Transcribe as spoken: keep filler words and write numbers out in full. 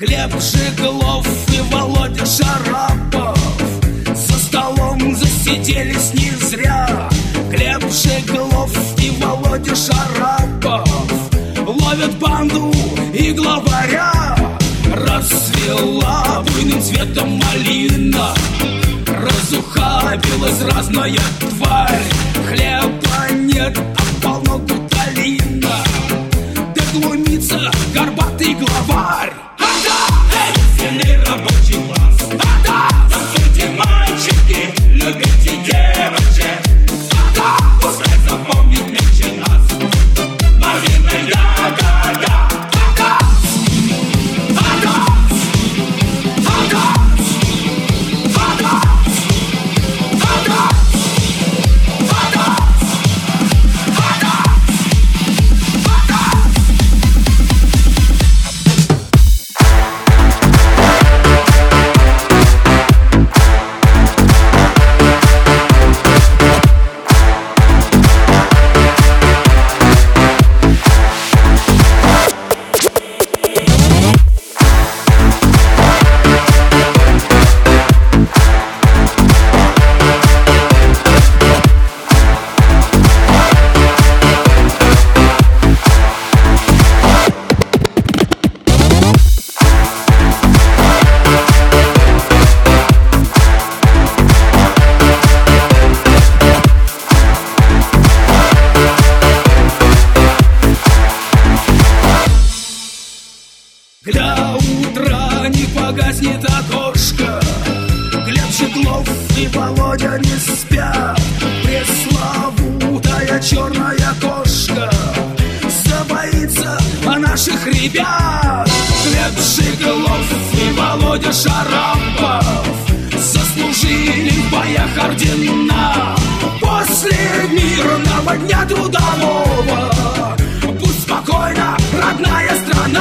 Глеб Жиглов и Володя Шарапов за столом засиделись не зря. Глеб Жиглов и Володя Шарапов ловят банду и главаря. Расцвела буйным цветом малина, разухабилась разная тварь. Хлеба нет, а полно гуталина, да глумится горбатый главарь. Сильный рабочий класс. Танцуйте, мальчики, любите девочек. Пускай запомнит меньше нас. Малина ягода. До утра не погаснет окошко, Глеб Жиглов и Володя не спят. Пресловутая черная кошка забоится о наших ребят. Глеб Жиглов и Володя Шарапов заслужили в боях ордена. После мирного дня трудового пусть спокойно, родная страна.